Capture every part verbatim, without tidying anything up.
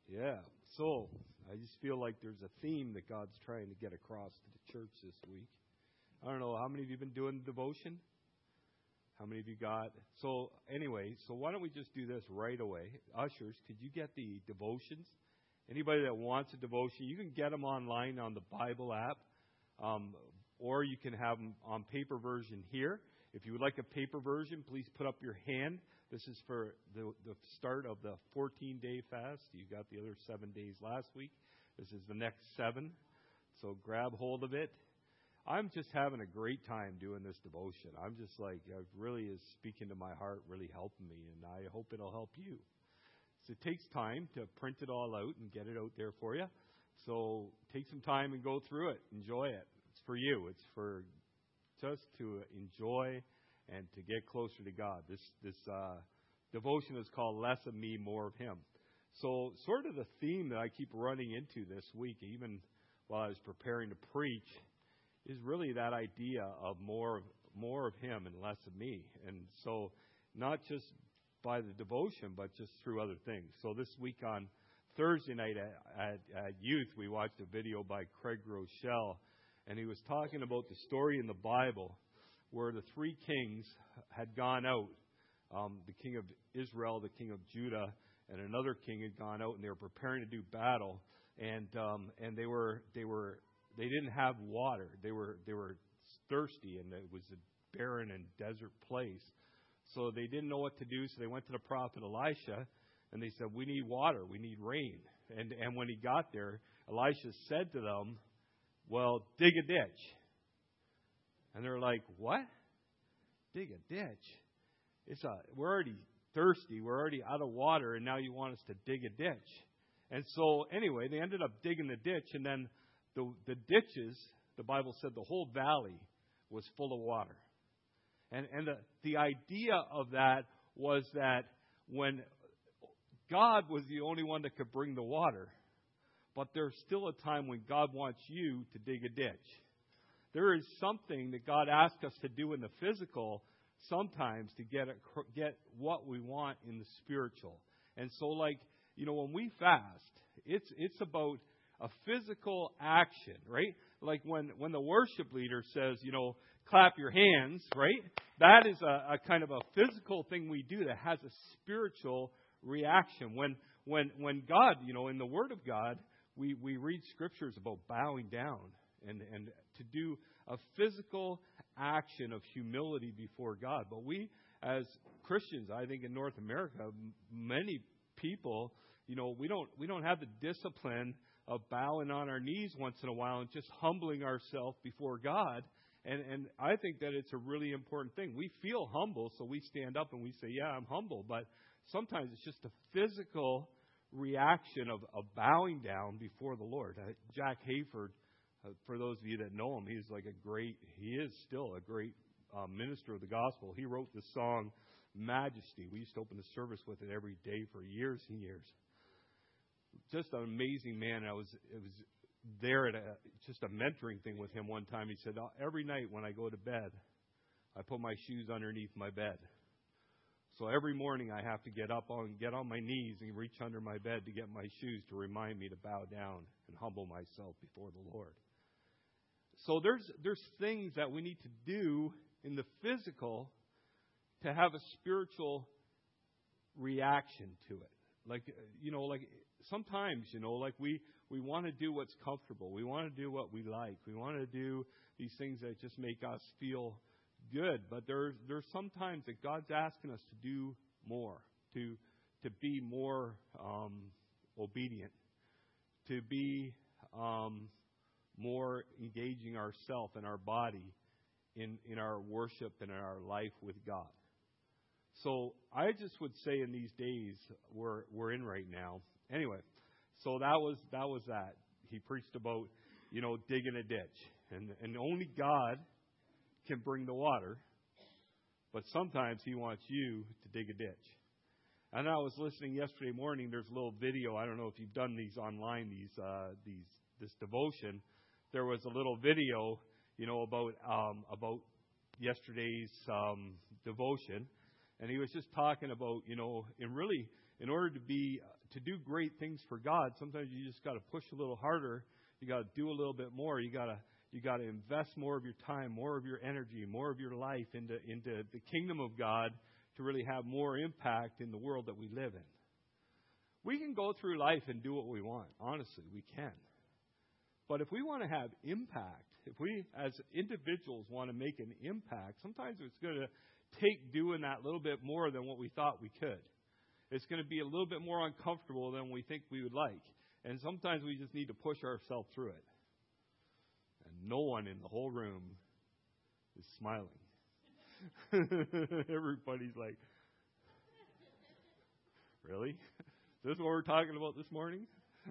Yeah. So I just feel like there's a theme that God's trying to get across to the church this week. I don't know, how many of you have been doing devotion? How many of you got? So anyway, so why don't we just do this right away? Ushers, could you get the devotions? Anybody that wants a devotion, you can get them online on the Bible app, um, or you can have them on paper version here. If you would like a paper version, please put up your hand. This is for the, the start of the fourteen-day fast. You got the other seven days last week. This is the next seven. So grab hold of it. I'm just having a great time doing this devotion. I'm just like, it really is speaking to my heart, really helping me, and I hope it'll help you. So it takes time to print it all out and get it out there for you. So take some time and go through it. Enjoy it. It's for you. It's for just to enjoy and to get closer to God. This this uh, devotion is called Less of Me, More of Him. So sort of the theme that I keep running into this week, even while I was preparing to preach, is really that idea of more of, more of Him and less of me. And so not just by the devotion, but just through other things. So this week on Thursday night at, at, at youth, we watched a video by Craig Rochelle, and he was talking about the story in the Bible where the three kings had gone out. Um, the king of Israel, the king of Judah, and another king had gone out, and they were preparing to do battle. And um, and they were they were they didn't have water. They were they were thirsty, and it was a barren and desert place. So they didn't know what to do. So they went to the prophet Elisha, and they said, "We need water. We need rain." And and when he got there, Elisha said to them, "Well, dig a ditch." And they're like, "What? Dig a ditch? It's a we're already thirsty. We're already out of water, and now you want us to dig a ditch?" And so anyway, they ended up digging the ditch, and then the the ditches, the Bible said, the whole valley was full of water. And and the the idea of that was that when God was the only one that could bring the water, but there's still a time when God wants you to dig a ditch. There is something that God asks us to do in the physical sometimes to get get what we want in the spiritual. And so, like, you know, when we fast, it's it's about a physical action, right? Like when, when the worship leader says, you know, clap your hands, right? That is a, a kind of a physical thing we do that has a spiritual reaction. When when when God, you know, in the Word of God, we, we read scriptures about bowing down and, and to do a physical action of humility before God. But we, as Christians, I think in North America, many people, you know, we don't we don't have the discipline of bowing on our knees once in a while and just humbling ourselves before God. And and I think that it's a really important thing. We feel humble, so we stand up and we say, "Yeah, I'm humble." But sometimes it's just a physical reaction of, of bowing down before the Lord. Uh, Jack Hayford, uh, for those of you that know him, he's like a great, he is still a great uh, minister of the gospel. He wrote the song Majesty. We used to open the service with it every day for years and years. Just an amazing man. I was it was there at a, just a mentoring thing with him one time. He said, "Every night when I go to bed, I put my shoes underneath my bed. So every morning I have to get up on get on my knees and reach under my bed to get my shoes to remind me to bow down and humble myself before the Lord." So there's there's things that we need to do in the physical to have a spiritual reaction to it. Like, you know, like sometimes, you know, like we, we want to do what's comfortable. We want to do what we like. We want to do these things that just make us feel good. But there's there's sometimes that God's asking us to do more, to to be more um, obedient, to be um, more engaging ourselves and our body in, in our worship and in our life with God. So I just would say in these days we're we're in right now. Anyway, so that was that was that. He preached about, you know, digging a ditch. And and only God can bring the water. But sometimes He wants you to dig a ditch. And I was listening yesterday morning, there's a little video, I don't know if you've done these online, these uh, these this devotion. There was a little video, you know, about um, about yesterday's um, devotion. And he was just talking about, you know, and really, in order to be to do great things for God, sometimes you just got to push a little harder. You got to do a little bit more. You got to you got to invest more of your time, more of your energy, more of your life into into the kingdom of God to really have more impact in the world that we live in. We can go through life and do what we want. Honestly, we can. But if we want to have impact, if we as individuals want to make an impact, sometimes it's going to take doing that little bit more than what we thought we could. It's going to be a little bit more uncomfortable than we think we would like. And sometimes we just need to push ourselves through it. And no one in the whole room is smiling. Everybody's like, really? This is what we're talking about this morning?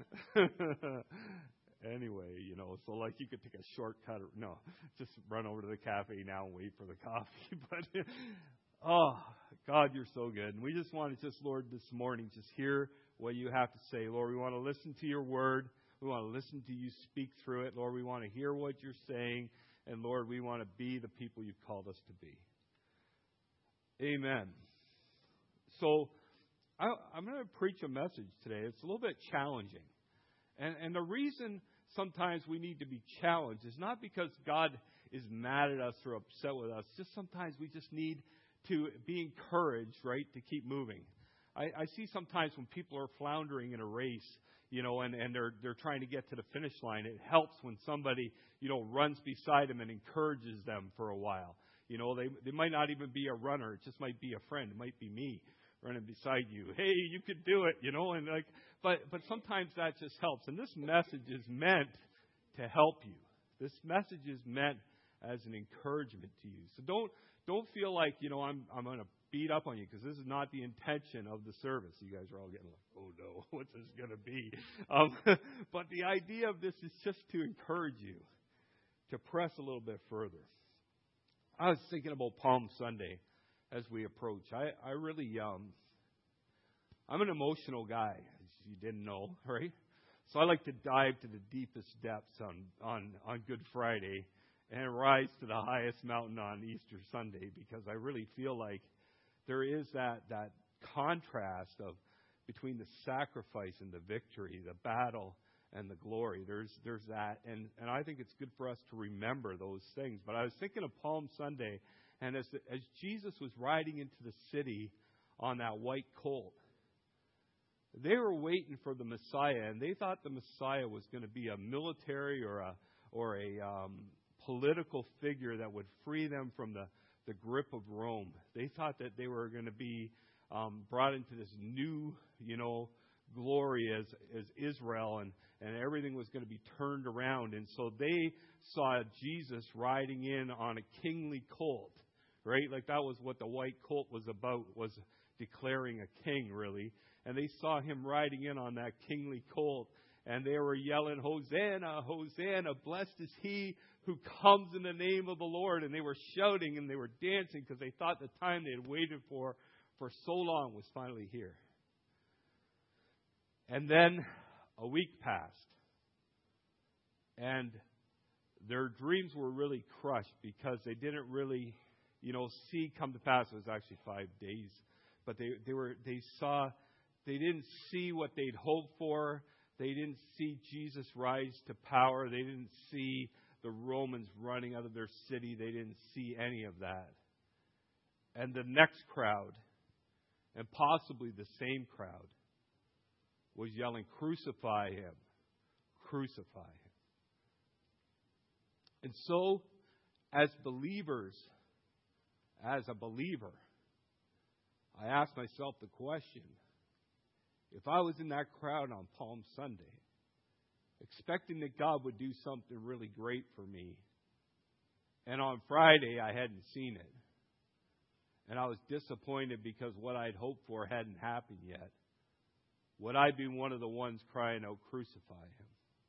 Anyway, you know, so like you could take a shortcut. Or, no, just run over to the cafe now and wait for the coffee. But, oh, God, you're so good. And we just want to just, Lord, this morning, just hear what you have to say. Lord, we want to listen to your word. We want to listen to you speak through it. Lord, we want to hear what you're saying. And, Lord, we want to be the people you've called us to be. Amen. So I, I'm going to preach a message today. It's a little bit challenging. And, and the reason sometimes we need to be challenged is not because God is mad at us or upset with us. Just sometimes we just need to be encouraged, right, to keep moving. I, I see sometimes when people are floundering in a race, you know, and, and they're they're trying to get to the finish line, it helps when somebody, you know, runs beside them and encourages them for a while. You know, they they might not even be a runner. It just might be a friend. It might be me running beside you. Hey, you could do it, you know, and like, but but sometimes that just helps. And this message is meant to help you. This message is meant as an encouragement to you. So don't don't feel like, you know, I'm I'm going to beat up on you, because this is not the intention of the service. You guys are all getting like, oh no, what's this going to be? Um, but the idea of this is just to encourage you to press a little bit further. I was thinking about Palm Sunday as we approach. I, I really, um, I'm an emotional guy, as you didn't know, right? So I like to dive to the deepest depths on, on, on Good Friday and rise to the highest mountain on Easter Sunday, because I really feel like there is that, that contrast of between the sacrifice and the victory, the battle and the glory. There's there's that, and, and I think it's good for us to remember those things. But I was thinking of Palm Sunday, and as the, as Jesus was riding into the city on that white colt, they were waiting for the Messiah, and they thought the Messiah was going to be a military or a or a um, political figure that would free them from the, the grip of Rome. They thought that they were going to be um, brought into this new, you know, glory as as Israel, and, and everything was going to be turned around. And so they saw Jesus riding in on a kingly colt, right? Like that was what the white colt was about, was declaring a king, really. And they saw him riding in on that kingly colt, and they were yelling, Hosanna, Hosanna, blessed is he who comes in the name of the Lord. And they were shouting and they were dancing because they thought the time they had waited for for so long was finally here. And then a week passed, and their dreams were really crushed because they didn't really, you know, see come to pass. It was actually five days, but they they were they saw they didn't see what they'd hoped for. They didn't see Jesus rise to power. They didn't see the Romans running out of their city. They didn't see any of that. And the next crowd, and possibly the same crowd, was yelling, crucify him, crucify him. And so, as believers, as a believer, I asked myself the question, if I was in that crowd on Palm Sunday, expecting that God would do something really great for me, and on Friday I hadn't seen it, and I was disappointed because what I'd hoped for hadn't happened yet, would I be one of the ones crying out, crucify him?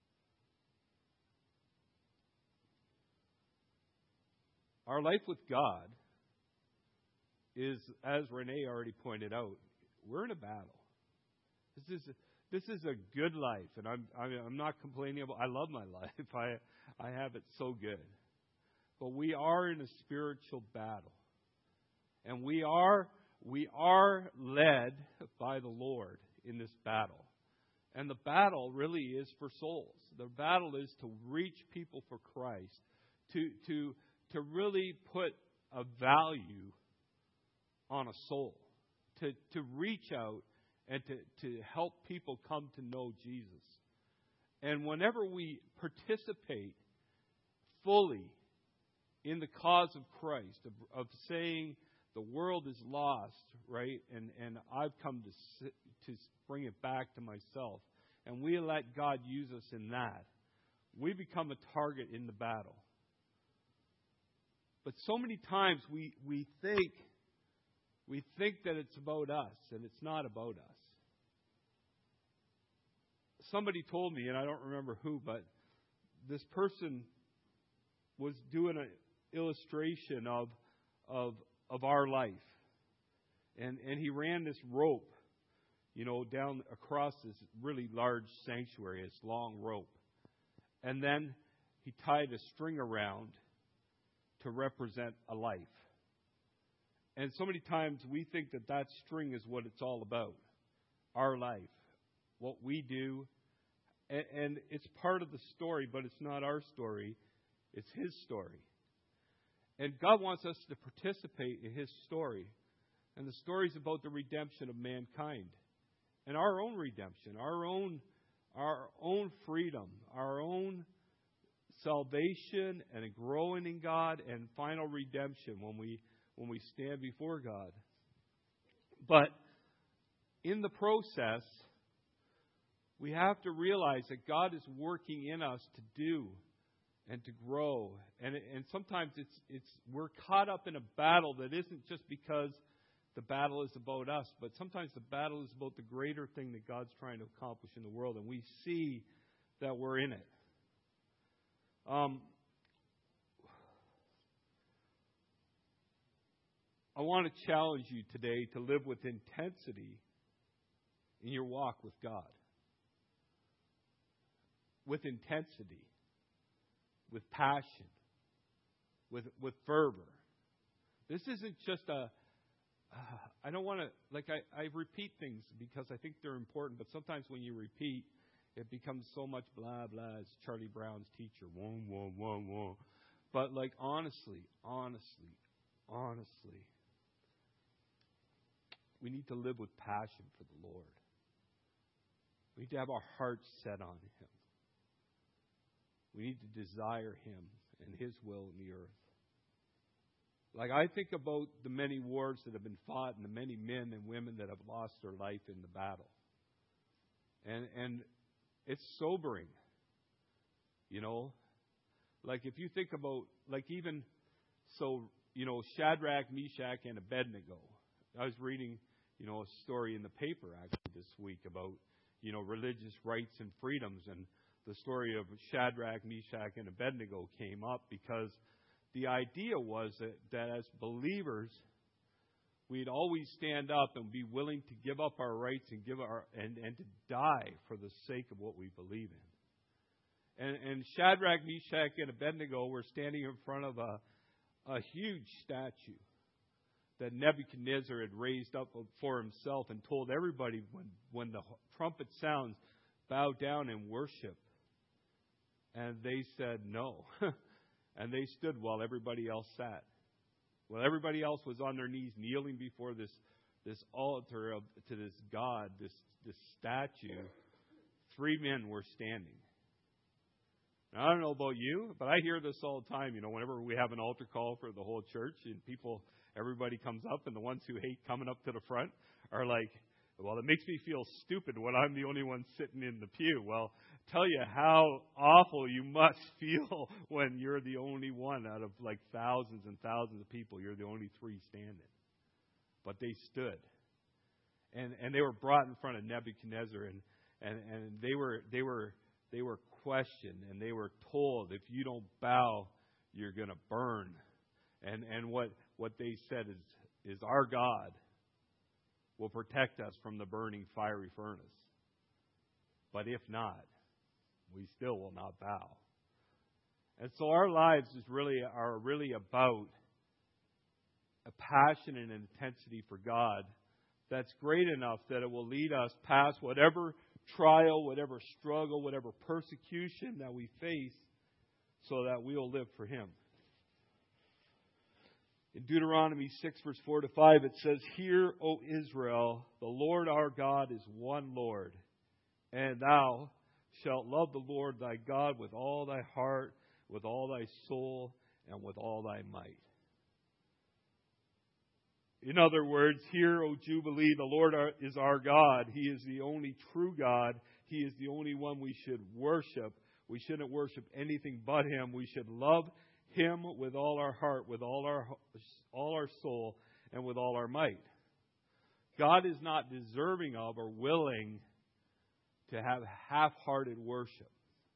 Our life with God is, as Renee already pointed out, we're in a battle. This is this is a good life, and I'm I'm not complaining about. I love my life. I I have it so good, but we are in a spiritual battle, and we are we are led by the Lord in this battle. And the battle really is for souls. The battle is to reach people for Christ, to to to really put a value on a soul, to, to reach out and to, to help people come to know Jesus. And whenever we participate fully in the cause of Christ, of, of saying the world is lost, right, and, and I've come to, to bring it back to myself, and we let God use us in that, we become a target in the battle. But so many times we, we think we think that it's about us, and it's not about us. Somebody told me, and I don't remember who, but this person was doing an illustration of of of our life. And and he ran this rope, you know, down across this really large sanctuary, this long rope. And then he tied a string around to represent a life. And so many times we think that that string is what it's all about, our life, what we do. And, and it's part of the story, but it's not our story. It's His story. And God wants us to participate in His story. And the story is about the redemption of mankind. And our own redemption, our own, our own freedom, our own salvation and a growing in God and final redemption when we when we stand before God. But in the process, we have to realize that God is working in us to do and to grow. And and sometimes it's it's we're caught up in a battle that isn't just because the battle is about us, but sometimes the battle is about the greater thing that God's trying to accomplish in the world, and we see that we're in it. Um, I want to challenge you today to live with intensity in your walk with God. With intensity, with passion, with with fervor. This isn't just a, uh, I don't want to, like I, I repeat things because I think they're important, but sometimes when you repeat, it becomes so much blah, blah. It's Charlie Brown's teacher. Whoa, whoa, whoa, whoa. But like honestly, honestly, honestly, we need to live with passion for the Lord. We need to have our hearts set on Him. We need to desire Him and His will in the earth. Like I think about the many wars that have been fought and the many men and women that have lost their life in the battle. And and it's sobering. You know? Like if you think about, like even, so, you know, Shadrach, Meshach, and Abednego. I was reading, you know, a story in the paper actually this week about, you know, religious rights and freedoms, and the story of Shadrach, Meshach, and Abednego came up because the idea was that, that as believers, we'd always stand up and be willing to give up our rights and give our and, and to die for the sake of what we believe in. And, and Shadrach, Meshach, and Abednego were standing in front of a, a huge statue that Nebuchadnezzar had raised up for himself and told everybody when, when the trumpet sounds, bow down and worship. And they said no. And they stood while everybody else sat. While everybody else was on their knees kneeling before this this altar of, to this God, this, this statue, three men were standing. Now, I don't know about you, but I hear this all the time. You know, whenever we have an altar call for the whole church and people, everybody comes up, and the ones who hate coming up to the front are like, well, it makes me feel stupid when I'm the only one sitting in the pew. Well, tell you how awful you must feel when you're the only one out of like thousands and thousands of people. You're the only three standing. But they stood. And and they were brought in front of Nebuchadnezzar, and, and, and they were they were they were questioned, and they were told, if you don't bow, you're gonna burn. And and what, what they said is is our God will protect us from the burning fiery furnace. But if not, we still will not bow. And so our lives is really are really about a passion and intensity for God that's great enough that it will lead us past whatever trial, whatever struggle, whatever persecution that we face, so that we will live for Him. In Deuteronomy six, verse four to five, it says, "Hear, O Israel, the Lord our God is one Lord, and thou shalt love the Lord thy God with all thy heart, with all thy soul, and with all thy might." In other words, hear, O Jubilee, the Lord is our God. He is the only true God. He is the only one we should worship. We shouldn't worship anything but Him. We should love Him with all our heart, with all our all our soul, and with all our might. God is not deserving of or willing to have half-hearted worship.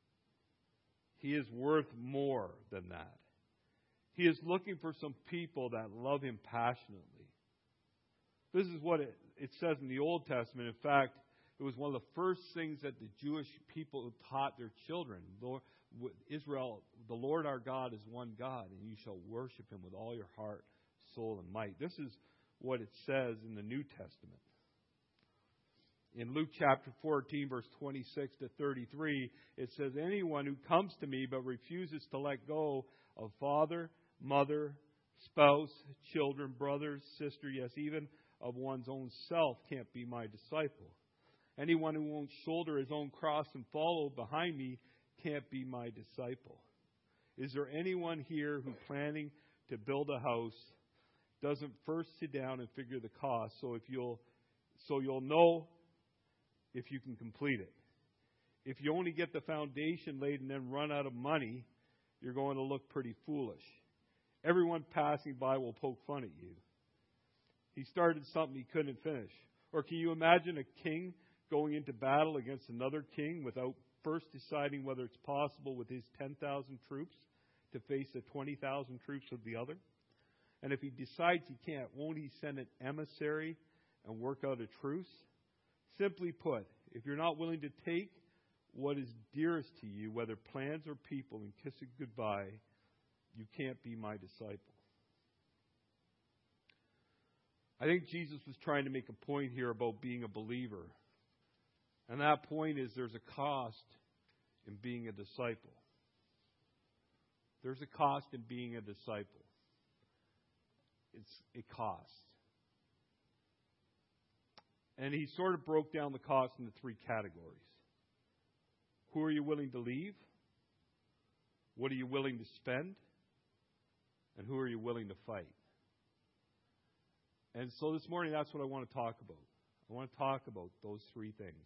He is worth more than that. He is looking for some people that love Him passionately. This is what it, it says in the Old Testament. In fact, it was one of the first things that the Jewish people taught their children. Lord, Israel, the Lord our God is one God, and you shall worship Him with all your heart, soul, and might. This is what it says in the New Testament. In Luke chapter fourteen, verse twenty-six to thirty-three, it says, "Anyone who comes to me but refuses to let go of father, mother, spouse, children, brothers, sister, yes, even of one's own self can't be my disciple. Anyone who won't shoulder his own cross and follow behind me can't be my disciple." Is there anyone here who, planning to build a house, doesn't first sit down and figure the cost so if you'll so you'll know if you can complete it? If you only get the foundation laid and then run out of money, you're going to look pretty foolish. Everyone passing by will poke fun at you. He started something he couldn't finish. Or can you imagine a king going into battle against another king without first deciding whether it's possible with his ten thousand troops to face the twenty thousand troops of the other? And if he decides he can't, won't he send an emissary and work out a truce? Simply put, if you're not willing to take what is dearest to you, whether plans or people, and kiss it goodbye, you can't be my disciple. I think Jesus was trying to make a point here about being a believer. And that point is there's a cost in being a disciple. There's a cost in being a disciple. It's a cost. And he sort of broke down the cost into three categories. Who are you willing to leave? What are you willing to spend? And who are you willing to fight? And so this morning, that's what I want to talk about. I want to talk about those three things.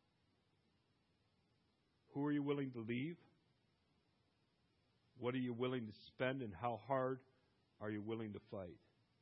Who are you willing to leave? What are you willing to spend? And how hard are you willing to fight?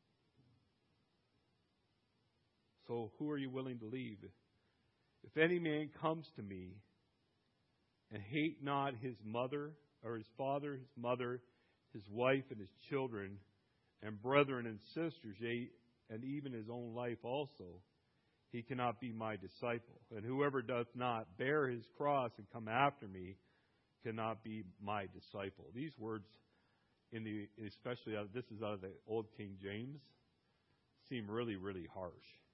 So who are you willing to leave? If any man comes to me and hate not his mother, or his father, his mother, his wife, and his children, and brethren and sisters, yea, and even his own life also, he cannot be my disciple. And whoever doth not bear his cross and come after me cannot be my disciple. These words, in the especially out of, this is out of the Old King James, seem really, really harsh.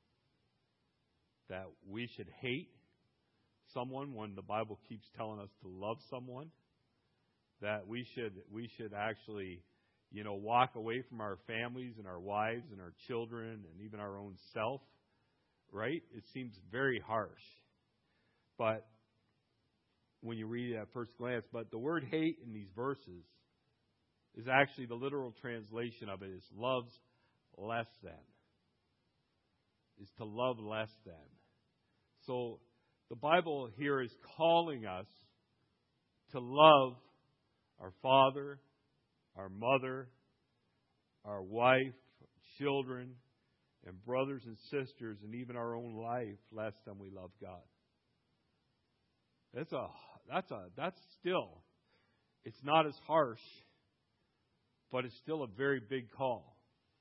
That we should hate someone when the Bible keeps telling us to love someone. That we should we should actually, you know, walk away from our families and our wives and our children and even our own self. Right? It seems very harsh. But when you read it at first glance, but the word hate in these verses is actually the literal translation of it is loves less than. Is to love less than. So the Bible here is calling us to love our father, our mother, our wife, children, and brothers and sisters, and even our own life less than we love God. That's a that's a that's still, it's not as harsh, but it's still a very big call.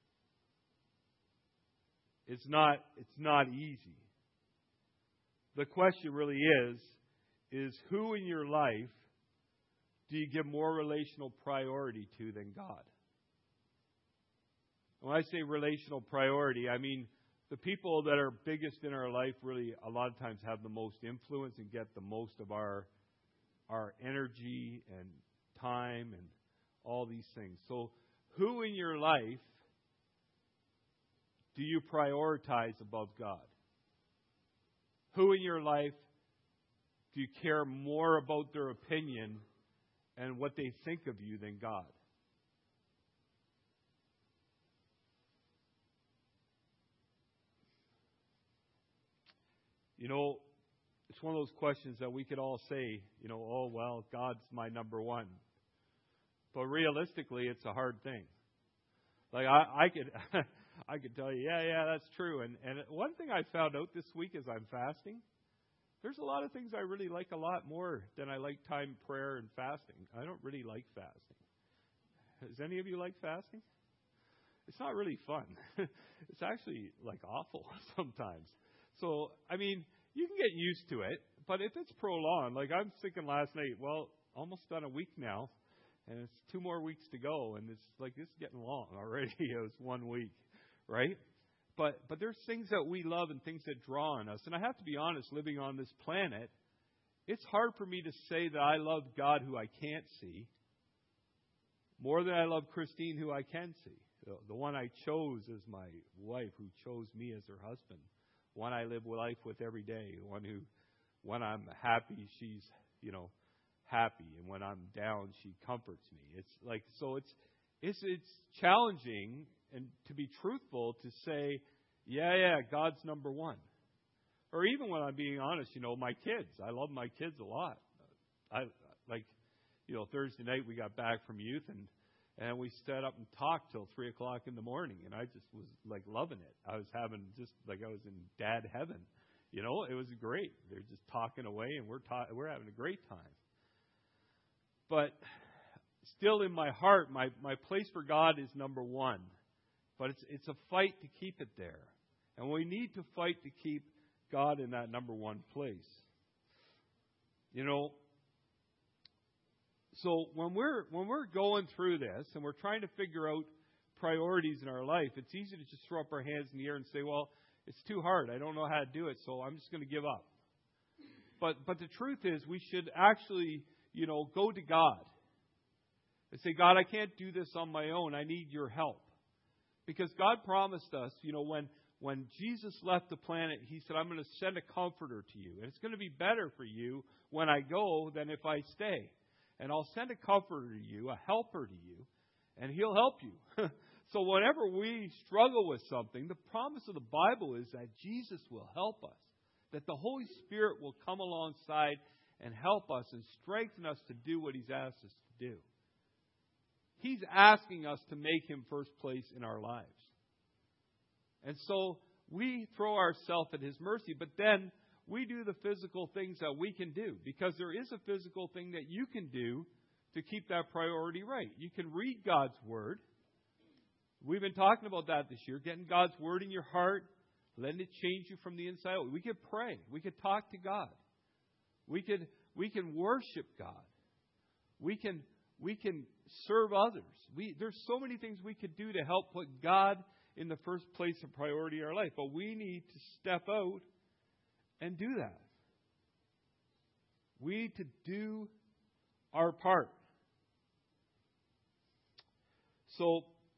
It's not it's not easy. The question really is, is who in your life do you give more relational priority to than God? When I say relational priority, I mean the people that are biggest in our life really a lot of times have the most influence and get the most of our our energy and time and all these things. So who in your life do you prioritize above God? Who in your life do you care more about their opinion and what they think of you than God? You know, it's one of those questions that we could all say, you know, oh, well, God's my number one. But realistically, it's a hard thing. Like, I, I could I could tell you, yeah, yeah, that's true. And, and one thing I found out this week as I'm fasting, there's a lot of things I really like a lot more than I like time prayer and fasting. I don't really like fasting. Does any of you like fasting? It's not really fun. It's actually, like, awful sometimes. So, I mean, you can get used to it, but if it's prolonged, like I'm thinking last night, well, almost done a week now, and it's two more weeks to go, and it's like, this is getting long already. It was one week, right? But but there's things that we love and things that draw on us. And I have to be honest, living on this planet, it's hard for me to say that I love God who I can't see more than I love Christine who I can see. The, the one I chose as my wife, who chose me as her husband. One I live life with every day. One who, when I'm happy, she's, you know, happy. And when I'm down, she comforts me. It's like, so it's, it's, it's challenging and to be truthful to say, yeah, yeah, God's number one. Or even when I'm being honest, you know, my kids. I love my kids a lot. I, like, you know, Thursday night we got back from youth and And we sat up and talked till three o'clock in the morning, and I just was like loving it. I was having just like I was in dad heaven, you know. It was great. They're just talking away, and we're ta- we're having a great time. But still, in my heart, my my place for God is number one. But it's it's a fight to keep it there, and we need to fight to keep God in that number one place. You know. So when we're when we're going through this and we're trying to figure out priorities in our life, it's easy to just throw up our hands in the air and say, well, it's too hard. I don't know how to do it, so I'm just going to give up. But but the truth is we should actually, you know, go to God and say, God, I can't do this on my own. I need your help. Because God promised us, you know, when when Jesus left the planet, He said, I'm going to send a comforter to you. And it's going to be better for you when I go than if I stay. And I'll send a comforter to you, a helper to you, and He'll help you. So whenever we struggle with something, the promise of the Bible is that Jesus will help us, that the Holy Spirit will come alongside and help us and strengthen us to do what He's asked us to do. He's asking us to make Him first place in our lives. And so we throw ourselves at His mercy, but then we do the physical things that we can do, because there is a physical thing that you can do to keep that priority right. You can read God's Word. We've been talking about that this year, getting God's Word in your heart, letting it change you from the inside out. We could pray. We could talk to God. We could we can worship God. We can we can serve others. We there's so many things we could do to help put God in the first place of priority in our life, but we need to step out and do that. We need to do our part. So,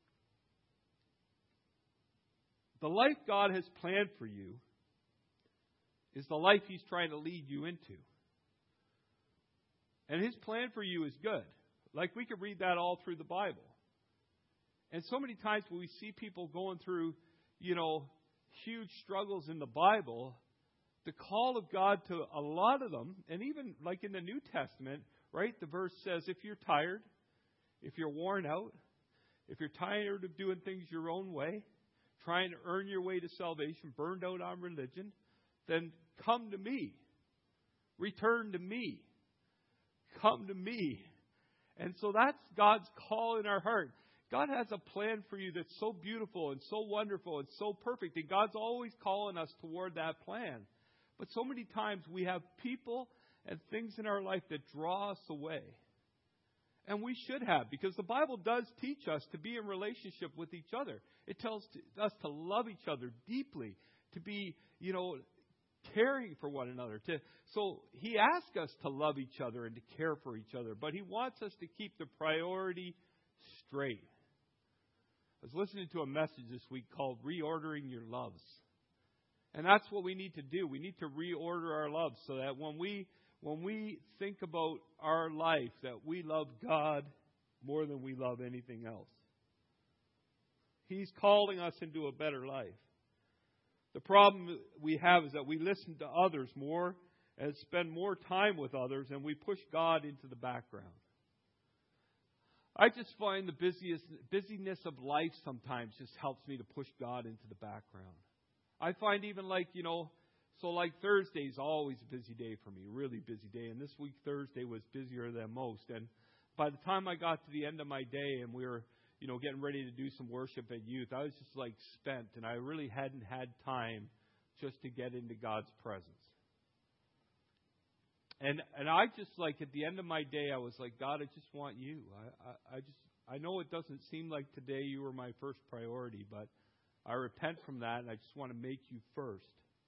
the life God has planned for you is the life He's trying to lead you into. And His plan for you is good. Like, we could read that all through the Bible. And so many times when we see people going through, you know, huge struggles in the Bible, the call of God to a lot of them, and even like in the New Testament, right? The verse says, if you're tired, if you're worn out, if you're tired of doing things your own way, trying to earn your way to salvation, burned out on religion, then come to me. Return to me. Come to me. And so that's God's call in our heart. God has a plan for you that's so beautiful and so wonderful and so perfect. And God's always calling us toward that plan. But so many times we have people and things in our life that draw us away. And we should have, because the Bible does teach us to be in relationship with each other. It tells us to love each other deeply, to be, you know, caring for one another. To, so He asks us to love each other and to care for each other, but He wants us to keep the priority straight. I was listening to a message this week called Reordering Your Loves. And that's what we need to do. We need to reorder our loves so that when we when we think about our life, that we love God more than we love anything else. He's calling us into a better life. The problem we have is that we listen to others more and spend more time with others, and we push God into the background. I just find the busiest, busyness of life sometimes just helps me to push God into the background. I find even like, you know, so like Thursday's always a busy day for me, really busy day. And this week Thursday was busier than most. And by the time I got to the end of my day and we were, you know, getting ready to do some worship at youth, I was just like spent. And I really hadn't had time just to get into God's presence. And and I just like at the end of my day, I was like, God, I just want you. I, I, I just I know it doesn't seem like today you were my first priority, but I repent from that and I just want to make you first.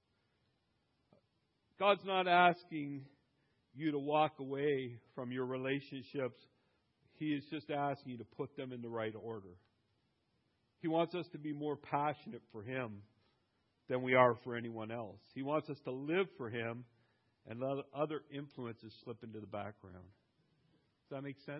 God's not asking you to walk away from your relationships. He is just asking you to put them in the right order. He wants us to be more passionate for Him than we are for anyone else. He wants us to live for Him and let other influences slip into the background. Does that make sense?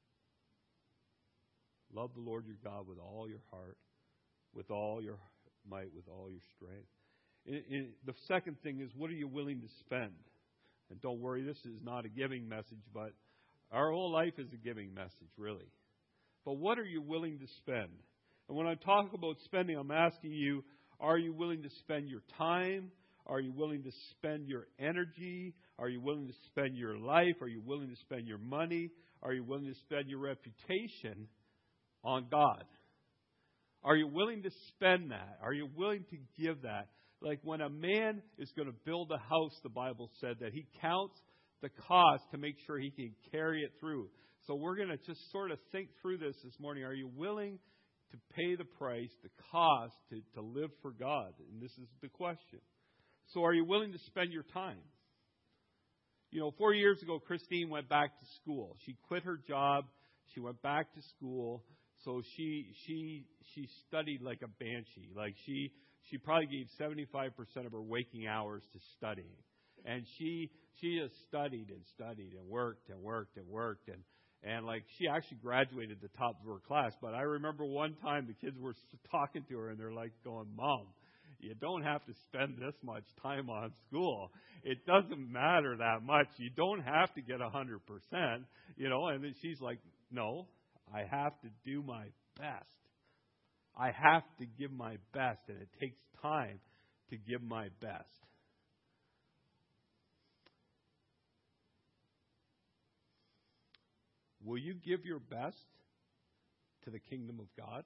Love the Lord your God with all your heart, with all your might, with all your strength. In, in, the second thing is, what are you willing to spend? And don't worry, this is not a giving message, but our whole life is a giving message, really. But what are you willing to spend? And when I talk about spending, I'm asking you, are you willing to spend your time? Are you willing to spend your energy? Are you willing to spend your life? Are you willing to spend your money? Are you willing to spend your reputation on God? Are you willing to spend that? Are you willing to give that? Like when a man is going to build a house, the Bible said that he counts the cost to make sure he can carry it through. So we're going to just sort of think through this this morning. Are you willing to pay the price, the cost to, to live for God? And this is the question. So are you willing to spend your time? You know, four years ago, Christine went back to school. She quit her job. She went back to school. So she she she studied like a banshee. Like she she probably gave seventy-five percent of her waking hours to studying. And she she just studied and studied and worked and worked and worked and and like she actually graduated the top of her class. But I remember one time the kids were talking to her and they're like going, "Mom, you don't have to spend this much time on school. It doesn't matter that much. You don't have to get one hundred percent." You know, and then she's like, "No, I have to do my best. I have to give my best, and it takes time to give my best." Will you give your best to the kingdom of God?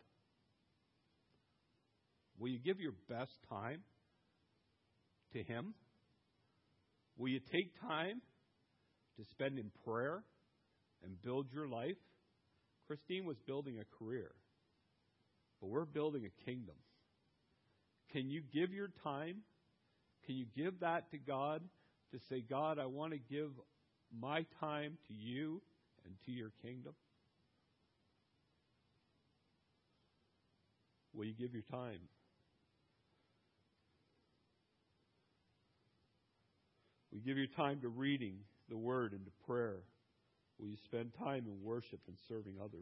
Will you give your best time to Him? Will you take time to spend in prayer and build your life? Christine was building a career, but we're building a kingdom. Can you give your time? Can you give that to God to say, God, I want to give my time to you and to your kingdom? Will you give your time? Will you give your time to reading the Word and to prayer? Will you spend time in worship and serving others?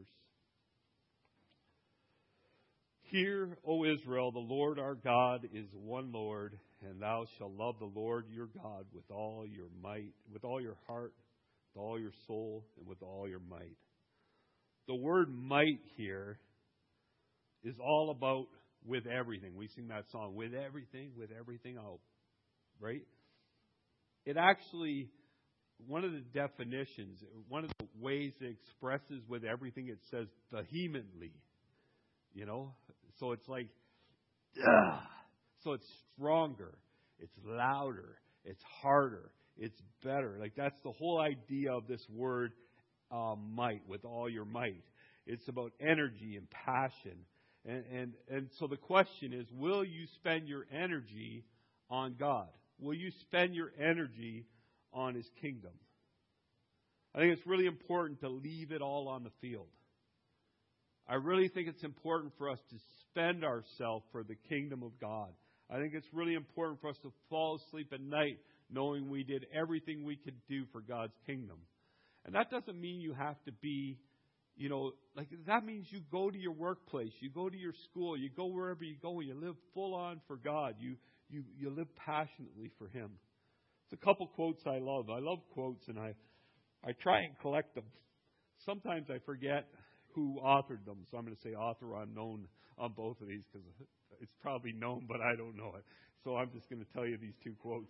Hear, O Israel, the Lord our God is one Lord, and thou shalt love the Lord your God with all your might, with all your heart, with all your soul, and with all your might. The word might here is all about with everything. We sing that song, with everything, with everything out. Right? It actually, one of the definitions, one of the ways it expresses with everything, it says vehemently. You know? So it's like, ugh. So it's stronger, it's louder, it's harder, it's better. Like that's the whole idea of this word uh, might, with all your might. It's about energy and passion. And, and, and so the question is, will you spend your energy on God? Will you spend your energy on His kingdom? I think it's really important to leave it all on the field. I really think it's important for us to spend ourselves for the kingdom of God. I think it's really important for us to fall asleep at night knowing we did everything we could do for God's kingdom. And that doesn't mean you have to be, you know, like that means you go to your workplace, you go to your school, you go wherever you go, and you live full on for God. You you you live passionately for Him. It's a couple quotes I love. I love quotes, and I I try and collect them. Sometimes I forget who authored them, so I'm going to say author unknown on both of these because it's probably known, but I don't know it. So I'm just going to tell you these two quotes.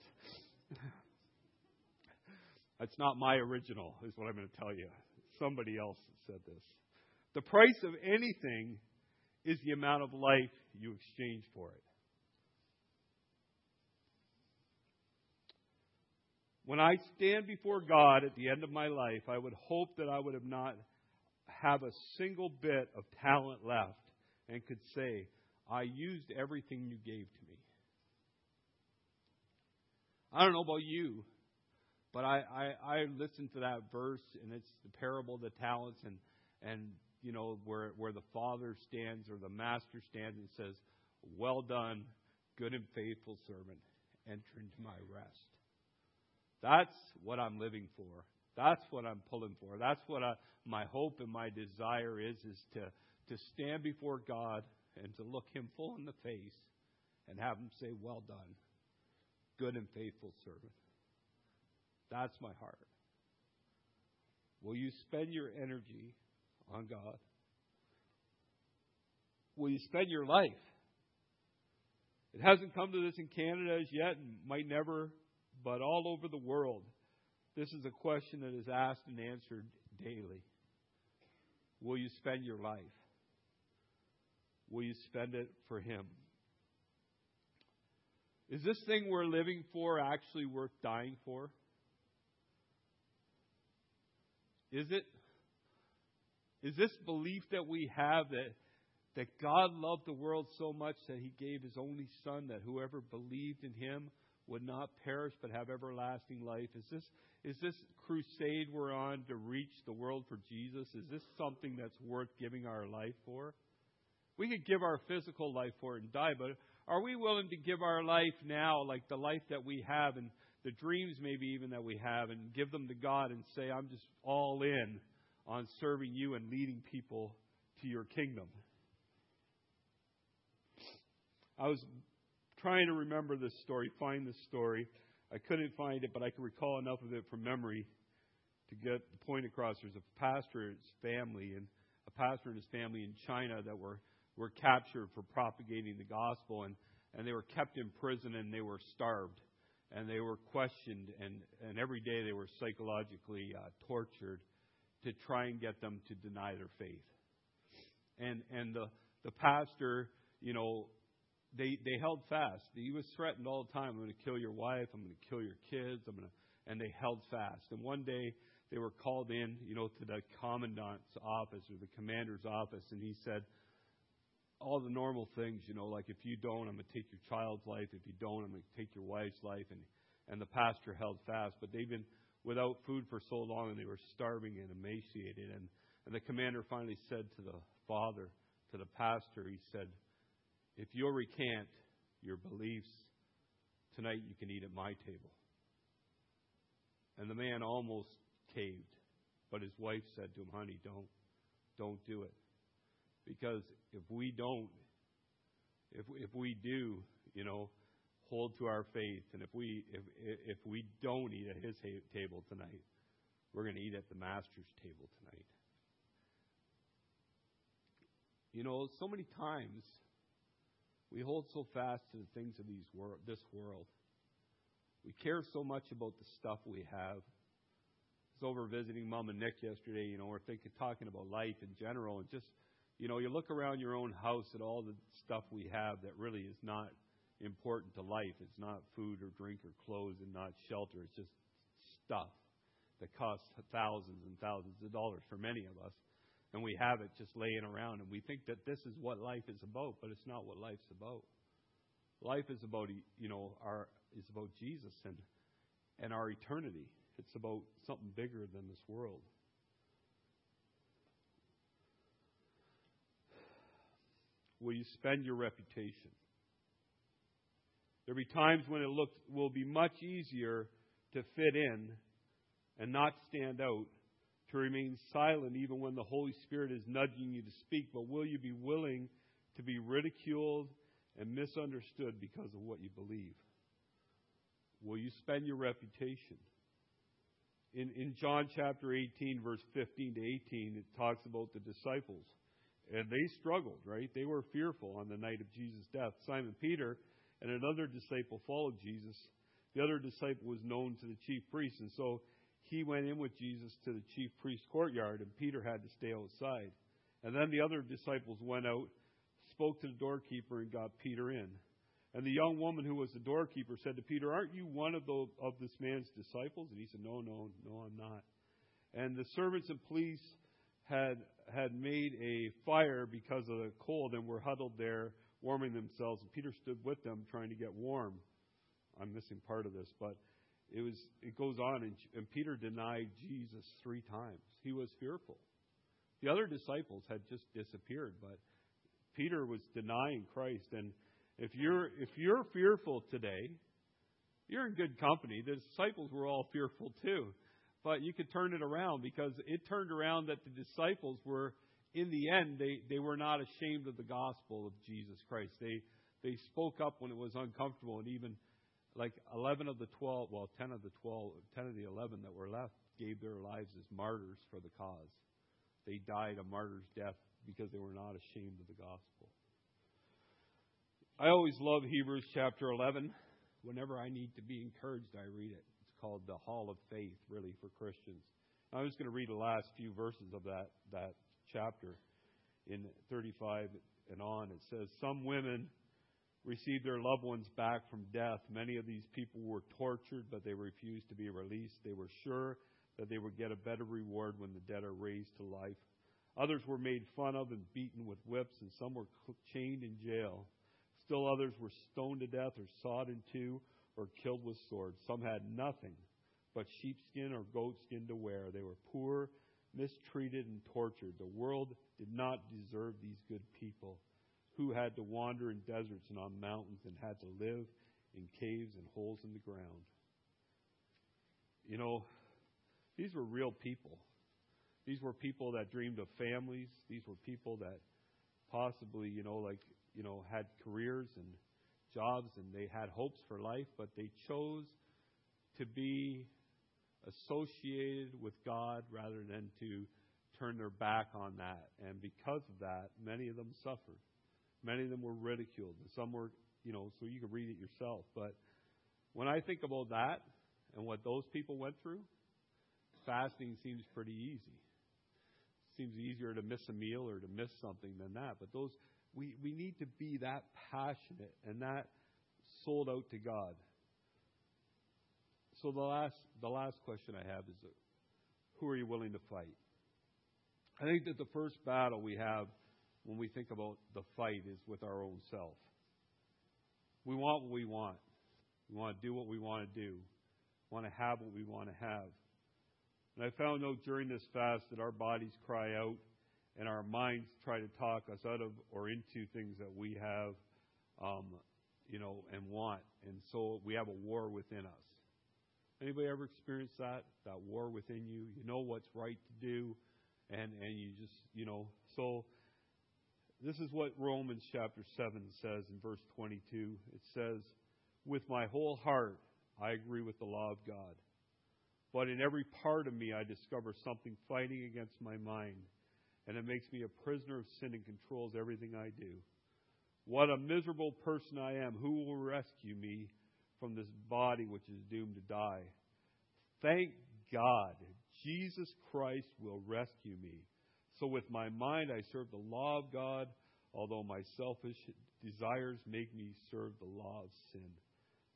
It's not my original, is what I'm going to tell you. Somebody else said this. The price of anything is the amount of life you exchange for it. When I stand before God at the end of my life, I would hope that I would have not have a single bit of talent left and could say, I used everything you gave to me. I don't know about you, but I, I, I listened to that verse, and it's the parable of the talents, and, and you know, where, where the father stands or the master stands and says, well done, good and faithful servant, enter into my rest. That's what I'm living for. That's what I'm pulling for. That's what I, my hope and my desire is, is to, to stand before God and to look Him full in the face and have Him say, well done, good and faithful servant. That's my heart. Will you spend your energy on God? Will you spend your life? It hasn't come to this in Canada as yet and might never, but all over the world, this is a question that is asked and answered daily. Will you spend your life? Will you spend it for Him? Is this thing we're living for actually worth dying for? Is it? Is this belief that we have that, that God loved the world so much that He gave His only Son, that whoever believed in Him would not perish but have everlasting life? Is this is this crusade we're on to reach the world for Jesus? Is this something that's worth giving our life for? We could give our physical life for it and die, but are we willing to give our life now, like the life that we have and the dreams maybe even that we have, and give them to God and say, I'm just all in on serving you and leading people to your kingdom? I was trying to remember this story, find this story. I couldn't find it, but I can recall enough of it from memory to get the point across. There's a pastor and his family, and a pastor and his family in China that were, were captured for propagating the gospel, and, and they were kept in prison, and they were starved, and they were questioned, and, and every day they were psychologically uh, tortured to try and get them to deny their faith. And and the the pastor, you know, They they held fast. He was threatened all the time. I'm going to kill your wife. I'm going to kill your kids. I'm going to, and they held fast. And one day they were called in, you know, to the commandant's office or the commander's office, and he said all the normal things, you know, like if you don't, I'm going to take your child's life. If you don't, I'm going to take your wife's life. And and the pastor held fast, but they've been without food for so long, and they were starving and emaciated. And and the commander finally said to the father, to the pastor, he said, if you'll recant your beliefs, tonight you can eat at my table. And the man almost caved, but his wife said to him, honey, don't, don't do it. Because if we don't, if if we do, you know, hold to our faith, and if we if if we don't eat at his table tonight, we're going to eat at the master's table tonight. You know, so many times we hold so fast to the things of these wor- this world. We care so much about the stuff we have. I was over visiting Mom and Nick yesterday. You know, we're thinking, talking about life in general, and just, you know, you look around your own house at all the stuff we have that really is not important to life. It's not food or drink or clothes and not shelter. It's just stuff. that costs thousands and thousands of dollars for many of us. And we have it just laying around, and we think that this is what life is about, but it's not what life's about. Life is about, you know, our is about Jesus and and our eternity. It's about something bigger than this world. Will you spend your reputation? There'll be times when it looks will be much easier to fit in and not stand out, to remain silent even when the Holy Spirit is nudging you to speak. But will you be willing to be ridiculed and misunderstood because of what you believe? Will you spend your reputation? In, in John chapter eighteen, verse fifteen to eighteen, it talks about the disciples. And they struggled, right? They were fearful on the night of Jesus' death. Simon Peter and another disciple followed Jesus. The other disciple was known to the chief priests, and so he went in with Jesus to the chief priest's courtyard, and Peter had to stay outside. And then the other disciples went out, spoke to the doorkeeper, and got Peter in. And the young woman who was the doorkeeper said to Peter, "Aren't you one of the of this man's disciples?" And he said, "No, no, no, I'm not." And the servants and police had had made a fire because of the cold and were huddled there warming themselves. And Peter stood with them trying to get warm. I'm missing part of this, but it was it goes on, and, and Peter denied Jesus three times. He was fearful. The other disciples had just disappeared, but Peter was denying Christ. And if you're if you're fearful today, you're in good company. The disciples were all fearful too. But you could turn it around, because it turned around that the disciples were, in the end, they, they were not ashamed of the gospel of Jesus Christ. They they spoke up when it was uncomfortable, and even like eleven of the twelve, well, ten of the twelve, ten of the eleven that were left gave their lives as martyrs for the cause. They died a martyr's death because they were not ashamed of the gospel. I always love Hebrews chapter eleven. Whenever I need to be encouraged, I read it. It's called the Hall of Faith, really, for Christians. I'm just going to read the last few verses of that, that chapter. In thirty-five and on, it says, "Some women received their loved ones back from death. Many of these people were tortured, but they refused to be released. They were sure that they would get a better reward when the dead are raised to life. Others were made fun of and beaten with whips, and some were chained in jail. Still others were stoned to death or sawed in two or killed with swords. Some had nothing but sheepskin or goatskin to wear. They were poor, mistreated, and tortured. The world did not deserve these good people who had to wander in deserts and on mountains and had to live in caves and holes in the ground." You know, these were real people. These were people that dreamed of families. These were people that possibly, you know, like, you know, had careers and jobs, and they had hopes for life, but they chose to be associated with God rather than to turn their back on that. And because of that, many of them suffered. Many of them were ridiculed, and some were, you know, so you can read it yourself. But when I think about that and what those people went through, fasting seems pretty easy. It seems easier to miss a meal or to miss something than that. But those we, we need to be that passionate and that sold out to God. So the last the last question I have is, who are you willing to fight? I think that the first battle we have when we think about the fight is with our own self. We want what we want. We want to do what we want to do. We want to have what we want to have. And I found out during this fast that our bodies cry out and our minds try to talk us out of or into things that we have, um, you know, and want. And so we have a war within us. Anybody ever experienced that? That war within you? You know what's right to do, and, and you just, you know. So this is what Romans chapter seven says in verse twenty-two. It says, "With my whole heart I agree with the law of God. But in every part of me I discover something fighting against my mind, and it makes me a prisoner of sin and controls everything I do. What a miserable person I am. Who will rescue me from this body which is doomed to die? Thank God, Jesus Christ will rescue me. So with my mind I serve the law of God, although my selfish desires make me serve the law of sin."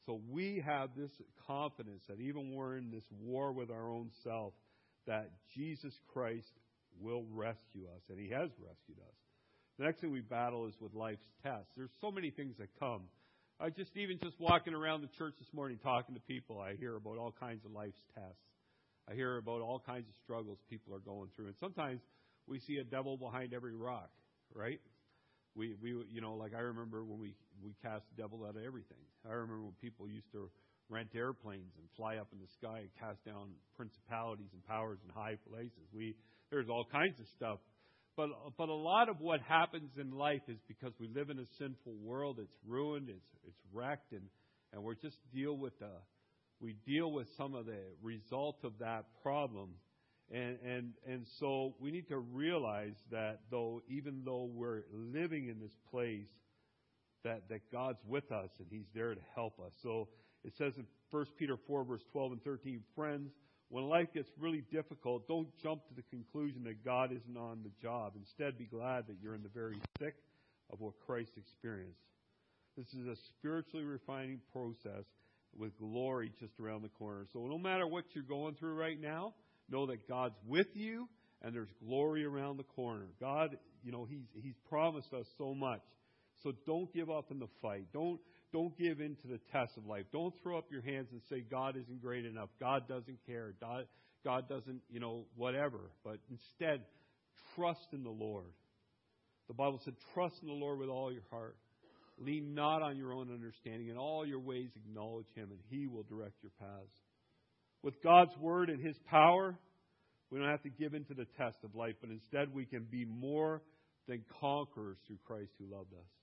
So we have this confidence that even when we're in this war with our own self, that Jesus Christ will rescue us, and He has rescued us. The next thing we battle is with life's tests. There's so many things that come. I just, even just walking around the church this morning talking to people, I hear about all kinds of life's tests. I hear about all kinds of struggles people are going through. And sometimes we see a devil behind every rock, right? We, we, you know, like I remember when we, we cast the devil out of everything. I remember when people used to rent airplanes and fly up in the sky and cast down principalities and powers in high places. We, there's all kinds of stuff. But, but a lot of what happens in life is because we live in a sinful world. It's ruined. It's, it's wrecked. And, and we're just deal with the, we deal with some of the result of that problem. And, and, and so we need to realize that though, even though we're living in this place, that, that God's with us and He's there to help us. So it says in First Peter four, verse twelve and thirteen, friends, when life gets really difficult, don't jump to the conclusion that God isn't on the job. Instead, be glad that you're in the very thick of what Christ experienced. This is a spiritually refining process with glory just around the corner. So no matter what you're going through right now, know that God's with you and there's glory around the corner. God, you know, He's He's promised us so much. So don't give up in the fight. Don't don't give in to the test of life. Don't throw up your hands and say God isn't great enough. God doesn't care. God, God doesn't, you know, whatever. But instead, trust in the Lord. The Bible said, trust in the Lord with all your heart. Lean not on your own understanding. In all your ways acknowledge Him, and He will direct your paths. With God's Word and His power, we don't have to give in to the test of life, but instead we can be more than conquerors through Christ who loved us.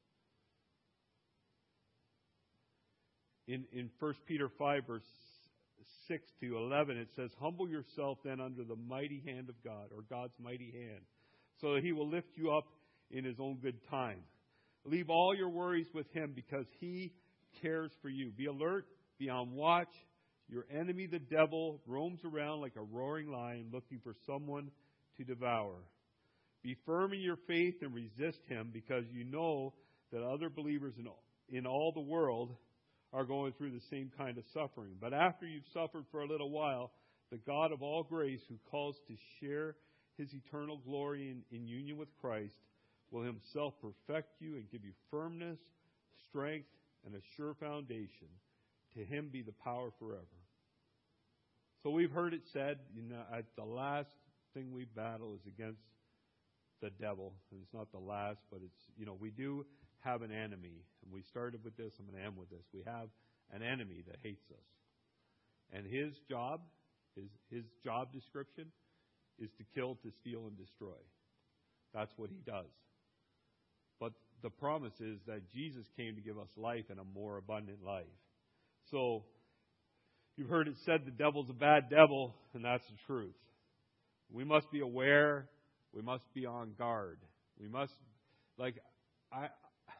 In, in First Peter five, verse six to eleven, it says, humble yourself then under the mighty hand of God, or God's mighty hand, so that He will lift you up in His own good time. Leave all your worries with Him because He cares for you. Be alert, be on watch. Your enemy, the devil, roams around like a roaring lion looking for someone to devour. Be firm in your faith and resist him because you know that other believers in all, in all the world are going through the same kind of suffering. But after you've suffered for a little while, the God of all grace, who calls to share His eternal glory in, in union with Christ, will Himself perfect you and give you firmness, strength, and a sure foundation. To Him be the power forever. So we've heard it said, you know, at the last thing we battle is against the devil. And it's not the last, but it's, you know, we do have an enemy. And we started with this, I'm going to end with this. We have an enemy that hates us. And his job, his, his job description is to kill, to steal, and destroy. That's what he does. But the promise is that Jesus came to give us life and a more abundant life. So, you've heard it said the devil's a bad devil, and that's the truth. We must be aware. We must be on guard. We must, like, I,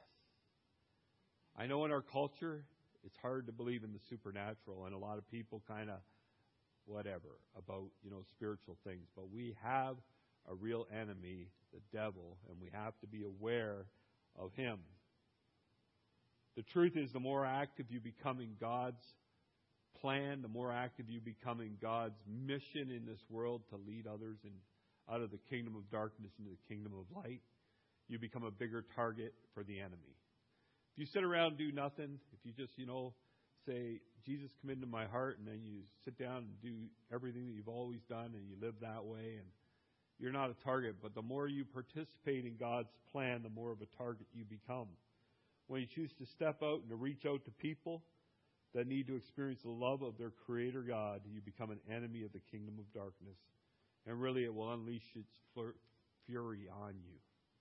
I know in our culture, it's hard to believe in the supernatural, and a lot of people kind of, whatever, about, you know, spiritual things. But we have a real enemy, the devil, and we have to be aware of him. The truth is, the more active you become in God's plan, the more active you become in God's mission in this world to lead others in, out of the kingdom of darkness into the kingdom of light, you become a bigger target for the enemy. If you sit around and do nothing, if you just, you know, say, Jesus, come into my heart, and then you sit down and do everything that you've always done and you live that way, and you're not a target. But the more you participate in God's plan, the more of a target you become. When you choose to step out and to reach out to people that need to experience the love of their Creator God, you become an enemy of the kingdom of darkness. And really, it will unleash its fury on you.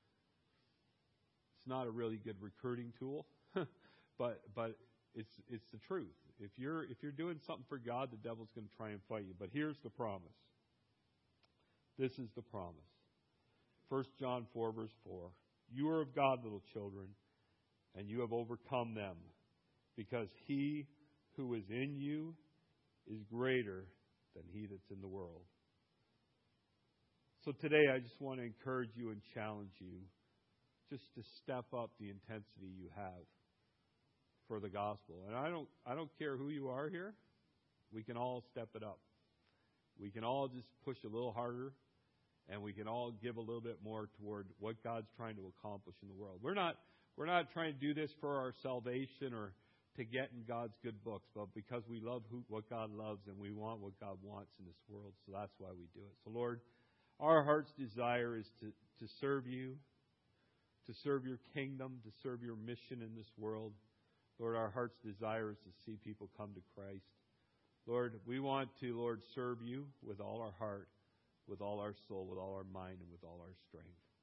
It's not a really good recruiting tool, but but it's it's the truth. If you're if you're doing something for God, the devil's going to try and fight you. But here's the promise. This is the promise. First John four, verse four. You are of God, little children, and you have overcome them, because he who is in you is greater than he that's in the world. So today I just want to encourage you and challenge you just to step up the intensity you have for the gospel. And I don't I don't care who you are here. We can all step it up. We can all just push a little harder, and we can all give a little bit more toward what God's trying to accomplish in the world. We're not we're not trying to do this for our salvation or to get in God's good books, but because we love who, what God loves and we want what God wants in this world. So that's why we do it. So Lord, our heart's desire is to, to serve you, to serve your kingdom, to serve your mission in this world. Lord, our heart's desire is to see people come to Christ. Lord, we want to, Lord, serve you with all our heart, with all our soul, with all our mind, and with all our strength.